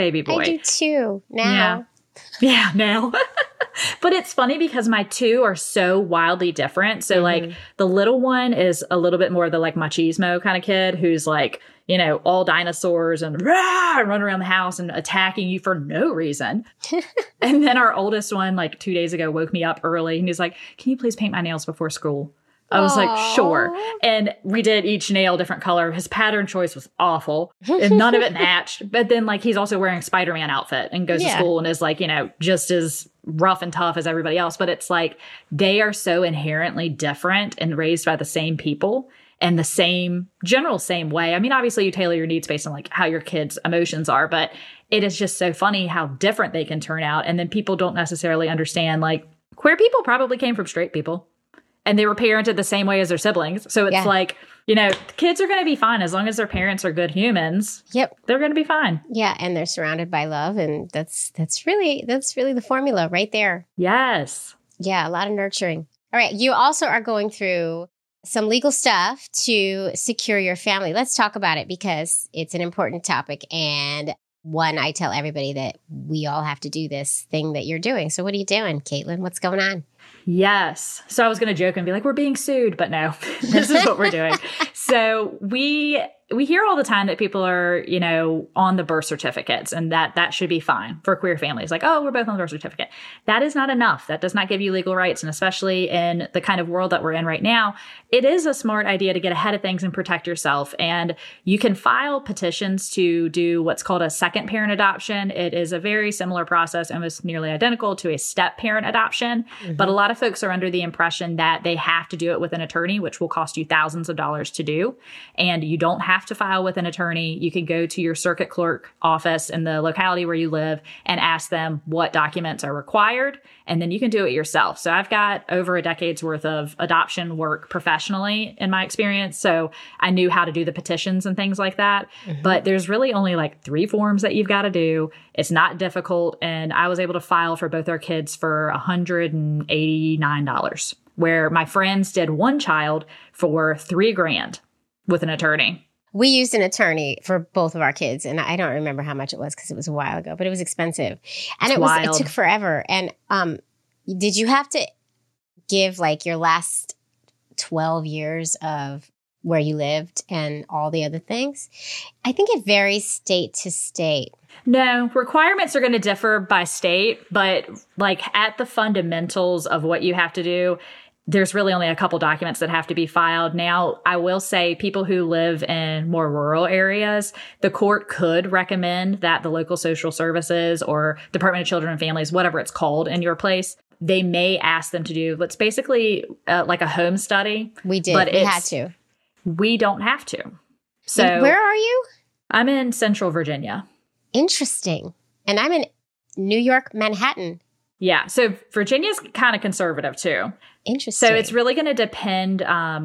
do too. Now. Yeah, now. But it's funny because my 2 are so wildly different. So like the little one is a little bit more the like machismo kind of kid who's like, all dinosaurs and run around the house and attacking you for no reason. And then our oldest one, like 2 days ago, woke me up early and he's like, can you please paint my nails before school? I was like, sure. And we did each nail different color. His pattern choice was awful and none of it matched. But then like he's also wearing a Spider-Man outfit and goes to school and is like, just as rough and tough as everybody else. But it's like they are so inherently different and raised by the same people and the same way. I mean, obviously you tailor your needs based on like how your kids' emotions are, but it is just so funny how different they can turn out. And then people don't necessarily understand like queer people probably came from straight people. And they were parented the same way as their siblings. So it's like, kids are going to be fine as long as their parents are good humans. Yep. They're going to be fine. Yeah. And they're surrounded by love. And that's really the formula right there. Yes. Yeah. A lot of nurturing. All right. You also are going through some legal stuff to secure your family. Let's talk about it because it's an important topic. And one, I tell everybody that we all have to do this thing that you're doing. So what are you doing, Caitlin? What's going on? Yes. So I was going to joke and be like, we're being sued, but no, this is what we're doing. So we we hear all the time that people are, on the birth certificates and that should be fine for queer families. Like, oh, we're both on the birth certificate. That is not enough. That does not give you legal rights. And especially in the kind of world that we're in right now, it is a smart idea to get ahead of things and protect yourself. And you can file petitions to do what's called a second parent adoption. It is a very similar process, almost nearly identical to a step parent adoption. But a lot of folks are under the impression that they have to do it with an attorney, which will cost you thousands of dollars to do. And you don't have to file with an attorney. You can go to your circuit clerk office in the locality where you live and ask them what documents are required. And then you can do it yourself. So I've got over a decade's worth of adoption work professionally in my experience. So I knew how to do the petitions and things like that. But there's really only like 3 forms that you've got to do. It's not difficult. And I was able to file for both our kids for $189, where my friends did one child for $3,000 with an attorney. We used an attorney for both of our kids, and I don't remember how much it was because it was a while ago, but it was expensive. And it took forever. And did you have to give like your last 12 years of where you lived and all the other things? I think it varies state to state. No, requirements are going to differ by state, but like at the fundamentals of what you have to do, there's really only a couple documents that have to be filed. Now, I will say people who live in more rural areas, the court could recommend that the local social services or Department of Children and Families, whatever it's called in your place, they may ask them to do what's basically like a home study. We did. But we had to. We don't have to. So and where are you? I'm in Central Virginia. Interesting. And I'm in New York, Manhattan. Yeah. So Virginia's kind of conservative too. Interesting. So it's really going to depend,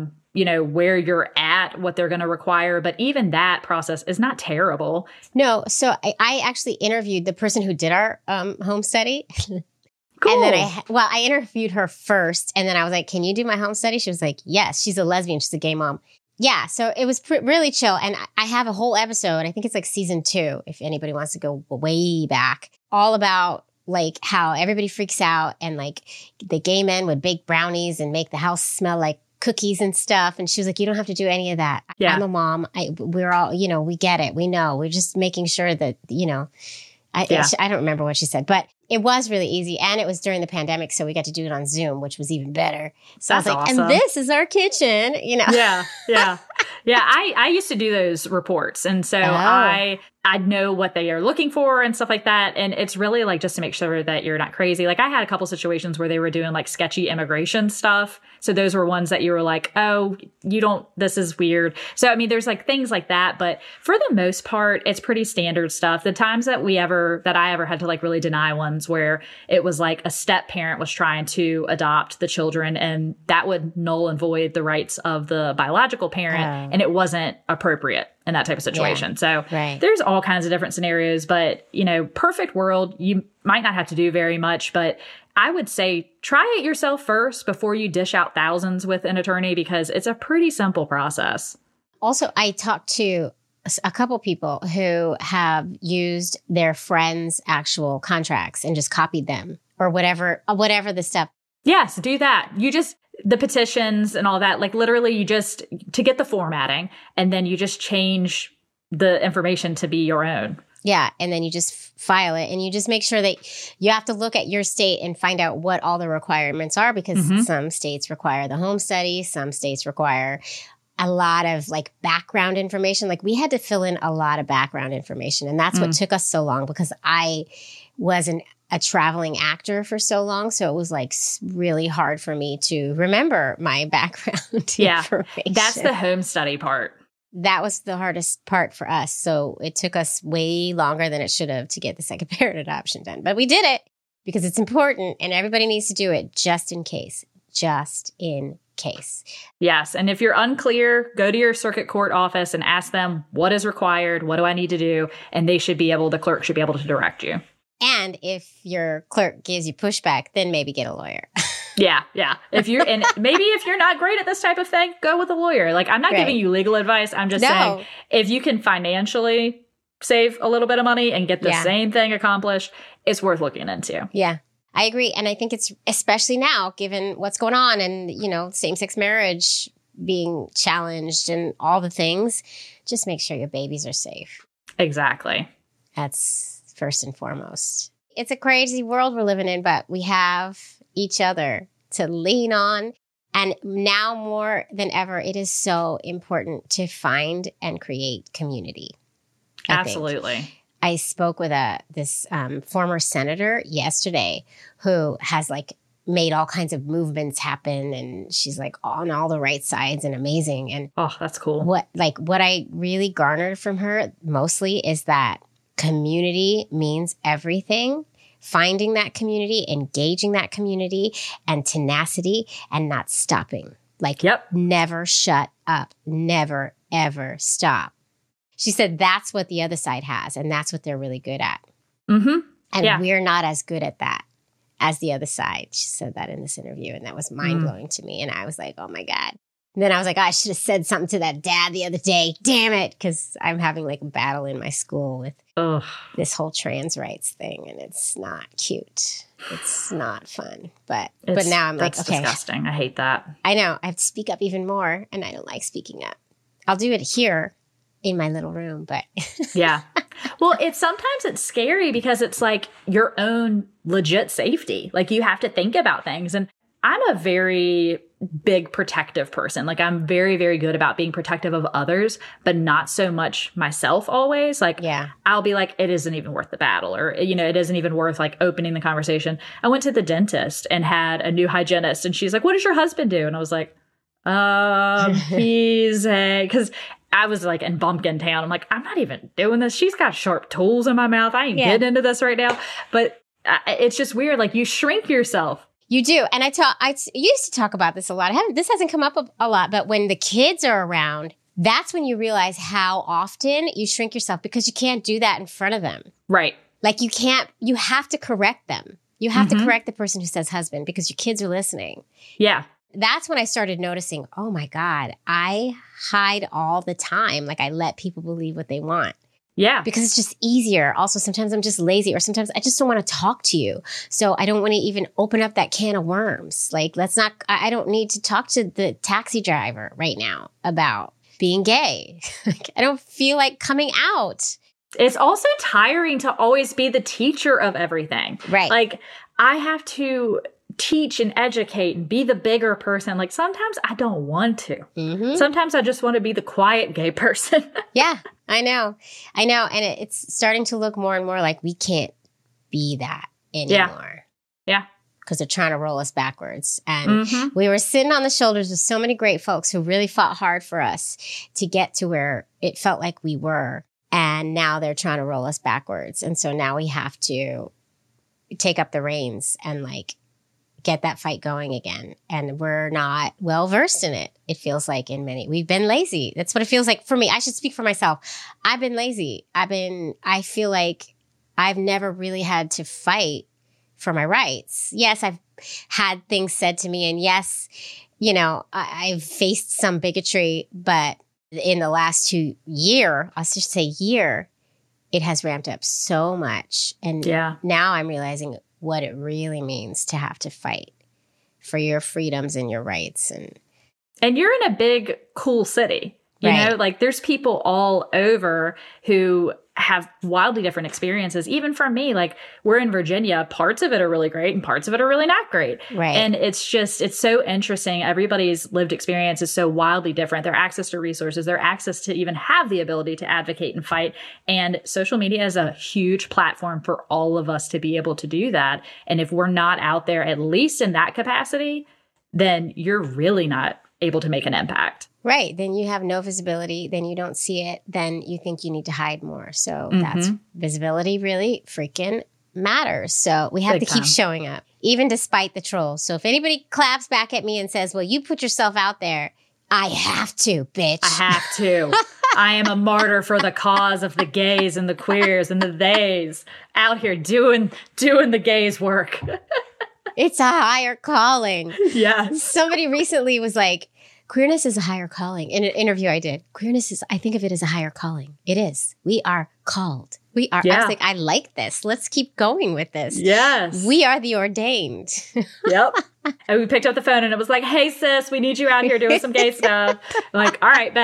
where you're at, what they're going to require. But even that process is not terrible. No. So I actually interviewed the person who did our home study. Cool. And then I interviewed her first. And then I was like, can you do my home study? She was like, yes. She's a lesbian. She's a gay mom. Yeah. So it was really chill. And I have a whole episode. I think it's like season 2, if anybody wants to go way back, all about like how everybody freaks out and like the gay men would bake brownies and make the house smell like cookies and stuff. And she was like, you don't have to do any of that. Yeah. I'm a mom. We're all, we get it. We know. We're just making sure that, I don't remember what she said, but it was really easy. And it was during the pandemic. So we got to do it on Zoom, which was even better. So That's I was like, awesome. and this is our kitchen, Yeah. Yeah. Yeah. I used to do those reports. And so I know what they are looking for and stuff like that. And it's really like just to make sure that you're not crazy. Like I had a couple situations where they were doing like sketchy immigration stuff. So those were ones that you were like, oh, this is weird. So, I mean, there's like things like that. But for the most part, it's pretty standard stuff. The times that I ever had to like really deny ones where it was like a step parent was trying to adopt the children and that would null and void the rights of the biological parent. And it wasn't appropriate in that type of situation. So there's all kinds of different scenarios, but perfect world, you might not have to do very much, but I would say try it yourself first before you dish out thousands with an attorney because it's a pretty simple process. Also, I talked to a couple people who have used their friends' actual contracts and just copied them or whatever the step. Yes, do that. The petitions and all that, like literally to get the formatting and then you just change the information to be your own. Yeah. And then you just file it and you just make sure that you have to look at your state and find out what all the requirements are because some states require the home study. Some states require a lot of like background information. Like we had to fill in a lot of background information. And that's what took us so long because I wasn't a traveling actor for so long. So it was like really hard for me to remember my background information. That's the home study part. That was the hardest part for us. So it took us way longer than it should have to get the second parent adoption done. But we did it because it's important and everybody needs to do it just in case. Just in case. Yes. And if you're unclear, go to your circuit court office and ask them what is required, what do I need to do? And the clerk should be able to direct you. And if your clerk gives you pushback, then maybe get a lawyer. Yeah. If you're not great at this type of thing, go with a lawyer. Like I'm not giving you legal advice. I'm just saying if you can financially save a little bit of money and get the same thing accomplished, it's worth looking into. Yeah, I agree. And I think it's especially now, given what's going on and, same-sex marriage being challenged and all the things, just make sure your babies are safe. Exactly. That's first and foremost. It's a crazy world we're living in, but we have each other to lean on. And now more than ever, it is so important to find and create community. Absolutely. I spoke with this former senator yesterday who has like made all kinds of movements happen, and she's like on all the right sides and amazing. And oh, that's cool. What I really garnered from her mostly is that community means everything. Finding that community, engaging that community, and tenacity, and not stopping. Like, never shut up. Never, ever stop. She said that's what the other side has, and that's what they're really good at. Mm-hmm. And we're not as good at that as the other side. She said that in this interview, and that was mind-blowing to me. And I was like, oh, my God. And then I was like, I should have said something to that dad the other day. Damn it. Because I'm having like a battle in my school with this whole trans rights thing. And it's not cute. It's not fun. But now I'm like, okay. Disgusting. I hate that. I know. I have to speak up even more. And I don't like speaking up. I'll do it here in my little room. But yeah. Well, sometimes it's scary because it's like your own legit safety. Like you have to think about things. And I'm a very big protective person. Like I'm very, very good about being protective of others, but not so much myself always. Like I'll be like, it isn't even worth the battle, or, it isn't even worth like opening the conversation. I went to the dentist and had a new hygienist, and she's like, what does your husband do? And I was like, because I was like in Bumpkin Town. I'm like, I'm not even doing this. She's got sharp tools in my mouth. I ain't getting into this right now. But it's just weird. Like you shrink yourself. You do. And I used to talk about this a lot. This hasn't come up a lot, but when the kids are around, that's when you realize how often you shrink yourself because you can't do that in front of them. Right. Like you have to correct them. You have to correct the person who says husband because your kids are listening. Yeah. That's when I started noticing, oh my God, I hide all the time. Like I let people believe what they want. Yeah. Because it's just easier. Also, sometimes I'm just lazy, or sometimes I just don't want to talk to you. So I don't want to even open up that can of worms. Like, I don't need to talk to the taxi driver right now about being gay. Like, I don't feel like coming out. It's also tiring to always be the teacher of everything. Right. Like, I have to teach and educate and be the bigger person. Like, sometimes I don't want to. Mm-hmm. Sometimes I just want to be the quiet gay person. Yeah, I know. And it's starting to look more and more like we can't be that anymore. Yeah. Because they're trying to roll us backwards. And we were sitting on the shoulders of so many great folks who really fought hard for us to get to where it felt like we were. And now they're trying to roll us backwards. And so now we have to take up the reins and like get that fight going again. And we're not well versed in it. It feels like we've been lazy. That's what it feels like for me. I should speak for myself. I've been lazy. I feel like I've never really had to fight for my rights. Yes, I've had things said to me, and yes, I've faced some bigotry, but in the last 2 years, I'll just say year, it has ramped up so much. And now I'm realizing what it really means to have to fight for your freedoms and your rights. And you're in a big, cool city. You know, like there's people all over who have wildly different experiences. Even for me, like we're in Virginia, parts of it are really great and parts of it are really not great. Right. And it's so interesting. Everybody's lived experience is so wildly different. Their access to resources, their access to even have the ability to advocate and fight. And social media is a huge platform for all of us to be able to do that. And if we're not out there, at least in that capacity, then you're really not able to make an impact. Right. Then you have no visibility. Then you don't see it. Then you think you need to hide more. So that's visibility really freaking matters. So we have to keep showing up, even despite the trolls. So if anybody claps back at me and says, well, you put yourself out there, I have to, bitch. I have to. I am a martyr for the cause of the gays and the queers and the theys out here doing the gays' work. It's a higher calling. Yes. Somebody recently was like, queerness is a higher calling. In an interview I did, I think of it as a higher calling. It is. We are called. We are. I was like, I like this. Let's keep going with this. Yes. We are the ordained. Yep. And we picked up the phone and it was like, hey, sis, we need you out here doing some gay stuff. I'm like, all right, bet.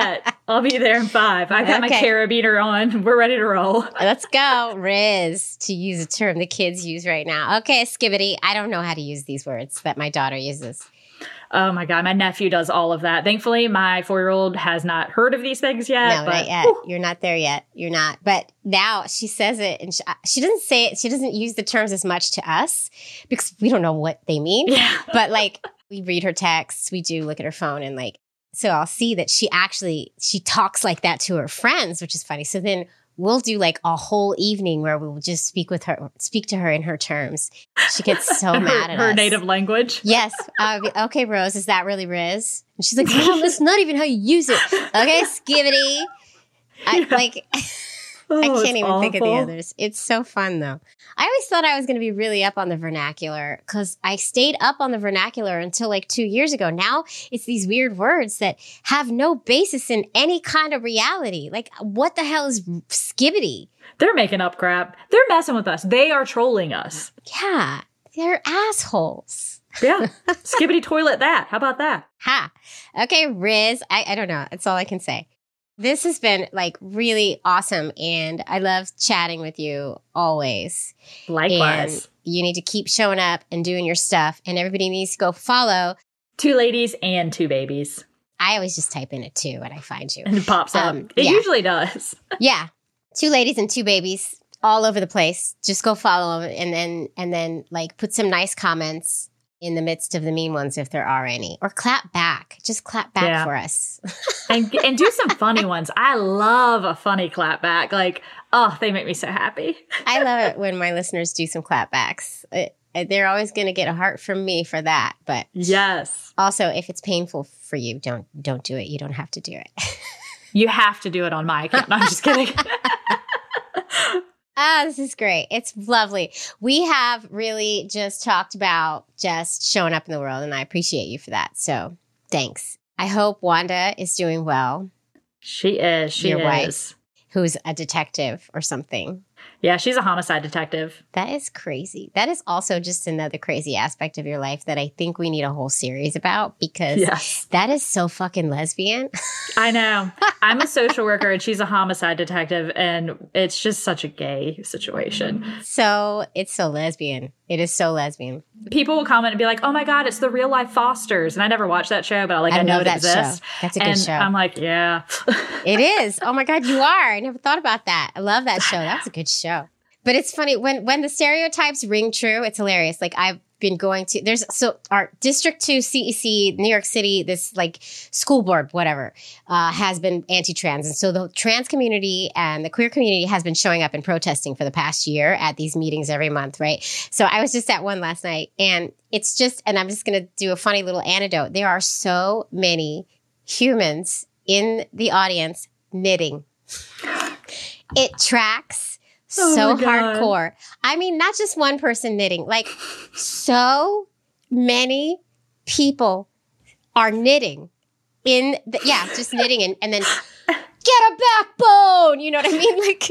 I'll be there in 5. I've got my Okay. carabiner on. We're ready to roll. Let's go, Riz, to use a term the kids use right now. Okay, skibbity. I don't know how to use these words that my daughter uses. Oh my God, my nephew does all of that. Thankfully, my 4-year-old has not heard of these things yet. No, but not yet. You're not there yet. You're not. But now she says it, and she doesn't say it. She doesn't use the terms as much to us because we don't know what they mean. Yeah. But like, we read her texts. We do look at her phone, and like, so I'll see that she talks like that to her friends, which is funny. So then we'll do like a whole evening where we'll just speak to her in her terms. She gets so mad at us. Her native language. Yes. Okay, Rose, is that really Riz? And she's like, Mom, that's not even how you use it. Okay, skibbity. I can't even think of the others. It's so fun, though. I always thought I was going to be really up on the vernacular because I stayed up on the vernacular until like 2 years ago. Now it's these weird words that have no basis in any kind of reality. Like, what the hell is skibbity? They're making up crap. They're messing with us. They are trolling us. Yeah, they're assholes. Yeah. Skibbity toilet that. How about that? Ha. Okay, Riz. I don't know. That's all I can say. This has been like really awesome, and I love chatting with you always. Likewise. And you need to keep showing up and doing your stuff, and everybody needs to go follow 2 ladies and 2 babies. I always just type in a 2 and I find you. And it pops up. It yeah. usually does. Yeah. 2 ladies and 2 babies all over the place. Just go follow them and then like put some nice comments in the midst of the mean ones if there are any. Or clap back. Just clap back for us. and do some funny ones. I love a funny clap back. Like, oh, they make me so happy. I love it when my listeners do some clapbacks. They're always going to get a heart from me for that. But yes. Also, if it's painful for you, don't do it. You don't have to do it. You have to do it on my account. No, I'm just kidding. This is great. It's lovely. We have really just talked about just showing up in the world, and I appreciate you for that. So thanks. I hope Wanda is doing well. She is. She Your is. wife, who's a detective or something. Yeah, she's a homicide detective. That is crazy. That is also just another crazy aspect of your life that I think we need a whole series about because that is so fucking lesbian. I know. I'm a social worker and she's a homicide detective, and it's just such a gay situation. So it's so lesbian. It is so lesbian. People will comment and be like, oh my God, it's the Real Life Fosters. And I never watched that show, but I know it that exists. show. That's a good show. I'm like, yeah. It is. Oh my God, you are. I never thought about that. I love that show. That's a good show. But it's funny when the stereotypes ring true, it's hilarious. Like I've been going to, our District 2 CEC, New York City, this like school board, whatever, has been anti-trans. And so the trans community and the queer community has been showing up and protesting for the past year at these meetings every month, right? So I was just at one last night, and it's just, and I'm just going to do a funny little anecdote. There are so many humans in the audience knitting. It tracks so hardcore. I mean, not just one person knitting, like so many people are knitting just knitting and then get a backbone. You know what I mean? Like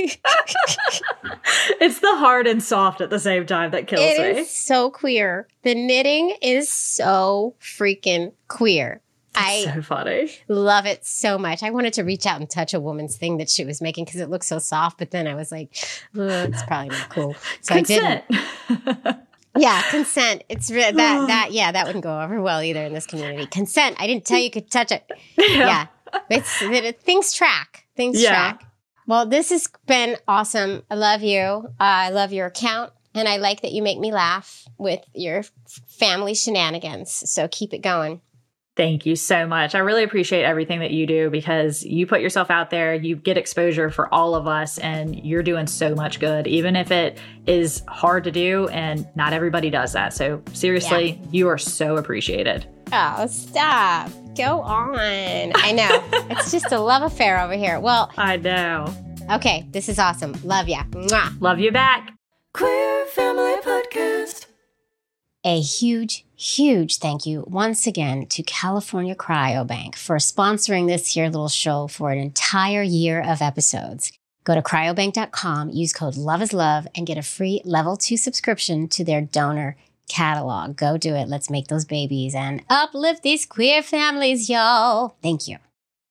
it's the hard and soft at the same time that kills me. It is so queer. The knitting is so freaking queer. So funny. Love it so much. I wanted to reach out and touch a woman's thing that she was making because it looked so soft, but then I was like, it's probably not cool. So consent. I didn't. Yeah, consent. It's that wouldn't go over well either in this community. Consent. I didn't tell you could touch it. Yeah. Things track. Things track. Well, this has been awesome. I love you. I love your account. And I like that you make me laugh with your family shenanigans. So keep it going. Thank you so much. I really appreciate everything that you do because you put yourself out there, you get exposure for all of us, and you're doing so much good, even if it is hard to do and not everybody does that. So seriously, you are so appreciated. Oh, stop. Go on. I know. It's just a love affair over here. Well, I know. Okay, this is awesome. Love ya. Mwah. Love you back. Queer Family Podcast. A huge, huge thank you once again to California Cryobank for sponsoring this here little show for an entire year of episodes. Go to cryobank.com, use code LOVEISLOVE, and get a free level 2 subscription to their donor catalog. Go do it. Let's make those babies and uplift these queer families, y'all. Thank you.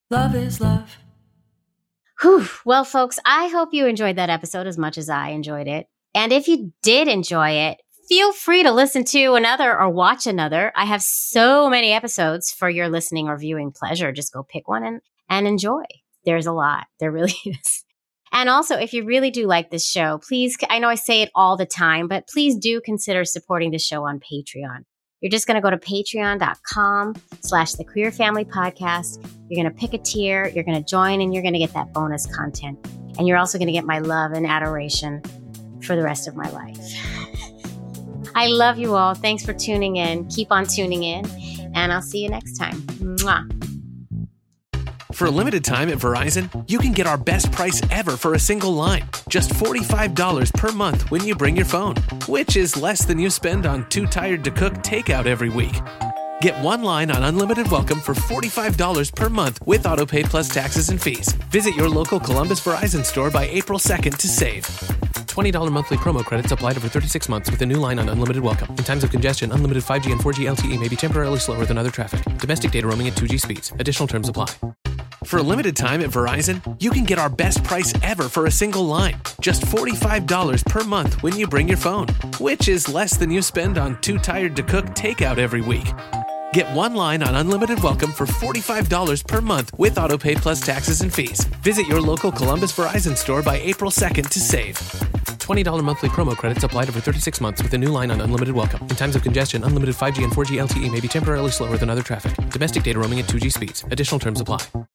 Love is love. Whew. Well, folks, I hope you enjoyed that episode as much as I enjoyed it. And if you did enjoy it, feel free to listen to another or watch another. I have so many episodes for your listening or viewing pleasure. Just go pick one and enjoy. There's a lot. There really is. And also, if you really do like this show, please, I know I say it all the time, but please do consider supporting the show on Patreon. You're just going to go to patreon.com/The Queer Family Podcast. You're going to pick a tier, you're going to join, and you're going to get that bonus content. And you're also going to get my love and adoration for the rest of my life. I love you all. Thanks for tuning in. Keep on tuning in, and I'll see you next time. Mwah. For a limited time at Verizon, you can get our best price ever for a single line. Just $45 per month when you bring your phone, which is less than you spend on Too Tired to Cook takeout every week. Get one line on Unlimited Welcome for $45 per month with autopay plus taxes and fees. Visit your local Columbus Verizon store by April 2nd to save. $20 monthly promo credits applied over 36 months with a new line on Unlimited Welcome. In times of congestion, unlimited 5G and 4G LTE may be temporarily slower than other traffic. Domestic data roaming at 2G speeds. Additional terms apply. For a limited time at Verizon, you can get our best price ever for a single line. Just $45 per month when you bring your phone, which is less than you spend on Too Tired to Cook takeout every week. Get one line on Unlimited Welcome for $45 per month with autopay plus taxes and fees. Visit your local Columbus Verizon store by April 2nd to save. $20 monthly promo credits applied over 36 months with a new line on Unlimited Welcome. In times of congestion, unlimited 5G and 4G LTE may be temporarily slower than other traffic. Domestic data roaming at 2G speeds. Additional terms apply.